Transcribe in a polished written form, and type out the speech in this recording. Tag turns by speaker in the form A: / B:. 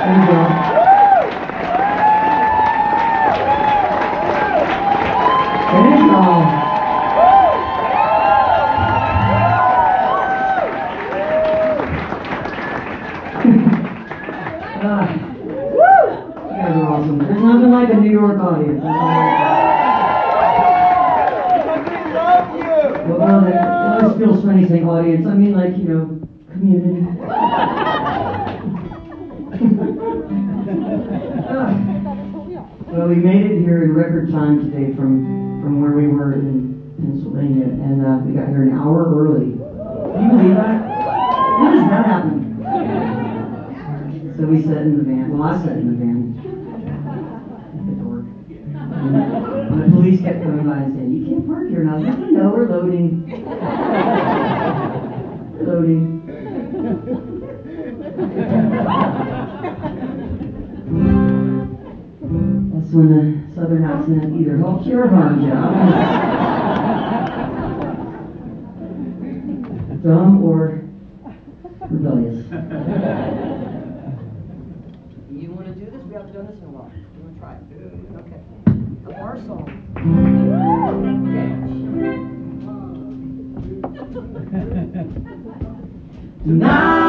A: There you go. There you go. You guys are awesome. There's nothing like a New York audience. Well, it always feels funny saying audience. I mean, like, community. Well, we made it here in record time today from where we were in Pennsylvania, and we got here an hour early. Can you believe that? When does that happen? So we sat in the van. Well, I sat in the van at the door. And the police kept coming by and saying, "You can't park here." And I was like, "No, we're loading." We're loading. That's when the southern accent either helps you or harms you. Dumb or rebellious. You want to do this? We haven't done this in a while. You want to try it? Okay. Our song. Okay. Now